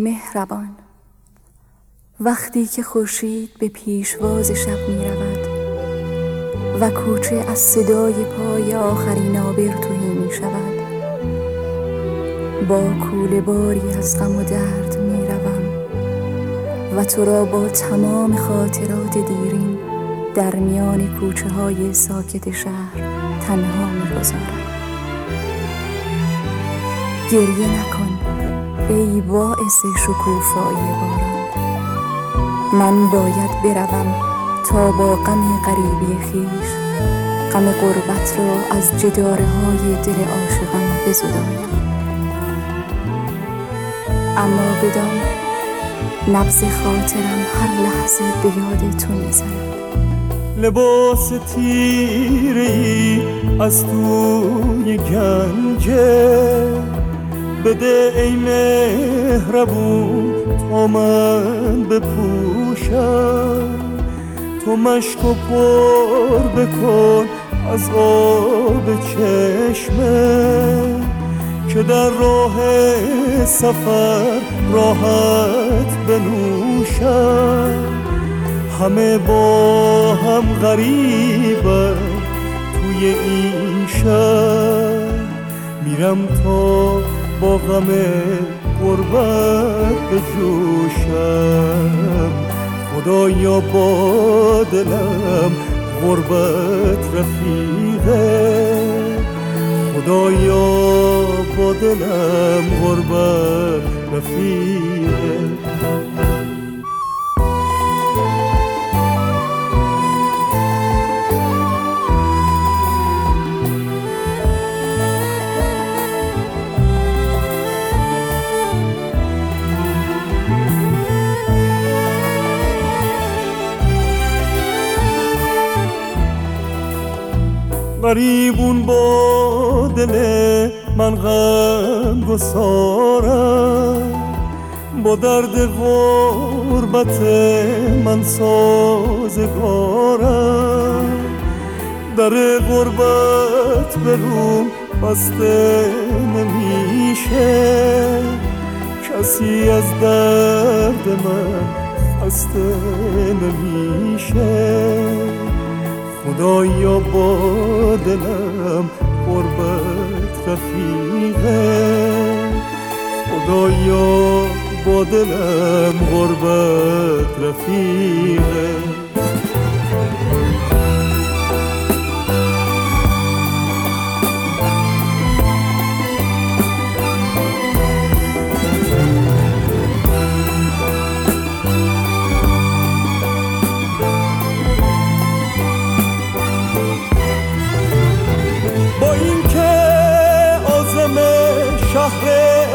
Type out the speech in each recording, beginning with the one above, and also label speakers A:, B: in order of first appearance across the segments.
A: مهربان، وقتی که خورشید به پیشواز شب می رود و کوچه از صدای پای آخرین آبر تهی می شود، با کوله باری از غم و درد می روم و تو را با تمام خاطرات دیرین در میان کوچه های ساکت شهر تنها می گذارم. گریه نکن ای باعث شکوفایی باران، من باید بروم تا با غم غریبی خویش غم غربت را از جداره های دل عاشقان بزدایم. اما بدان نبض خاطرم هر لحظه به یاد تو میزند.
B: لباس تیری از توی گنجه بده ای مهربون تا من بپوشم، تو مشک و پر بکن از آب چشمه که در راه سفر راحت بنوشم. همه با هم غریبن توی این شهر، میرم تا با غم غربت بجوشم. خدایا با دلم غربت رفیقه، خدایا با دلم غربت رفیقه. غریبون با دل من غم گسارم، با درد غربت من سازگارم. در غربت به روم بسته نمیشه، کسی از درد من خسته نمیشه. خدایا با دلم غربت رفیقه، خدایا با دلم غربت رفیقه. شهر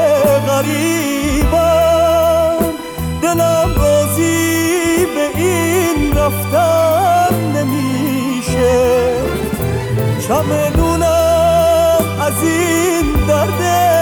B: غریبم دلم راضی به این رفتن نمیشه، چمدونم از این درد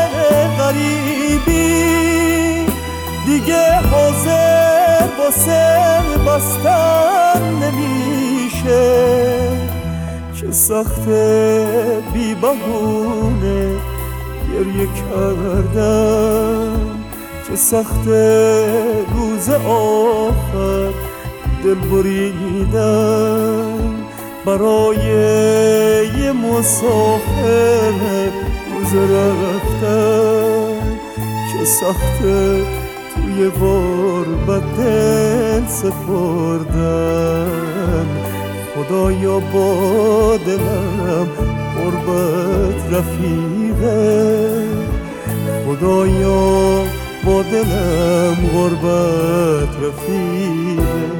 B: غریبی دیگه حاضر واسه بستن نمیشه. چه سخته بی بهونه گریه کردم، چه سخت روز آخر دل بریدم. برای یه مسافر روز رفتن، چه سخت توی غربت دل سپردن. خدایا با دلم غربت رفیقه، خدایا با دلم غربت رفیقه.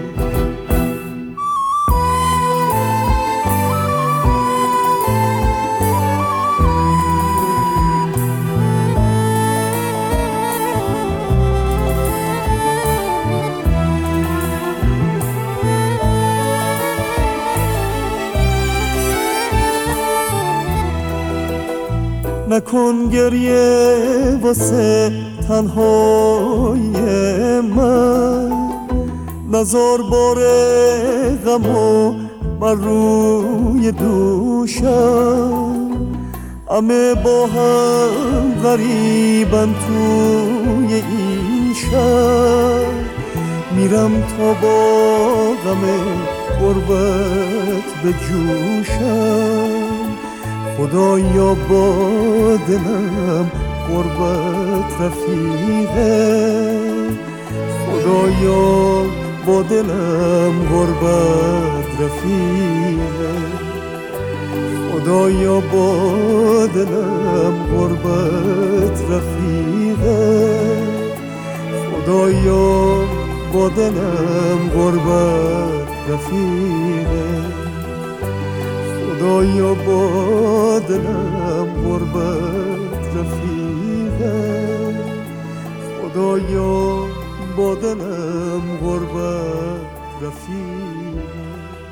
B: نکن گریه واسه تنهای من، نزار بار غمو بر روی دوشم. همه با هم غریبن توی این شهر میرم تا با غم غربت به جوشم. خدایا با دلم غربت رفیقه، خدایا با دلم غربت رفیقه، خدایا با دلم غربت رفیقه، خدایا با دلم غربت رفیقه، خدایا با دلم غربت رفیقه، خدایا با دلم غربت رفیقه،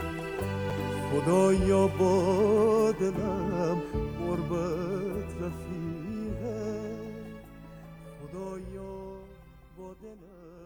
B: خدایا با دلم غربت رفیقه، خدایا با دلم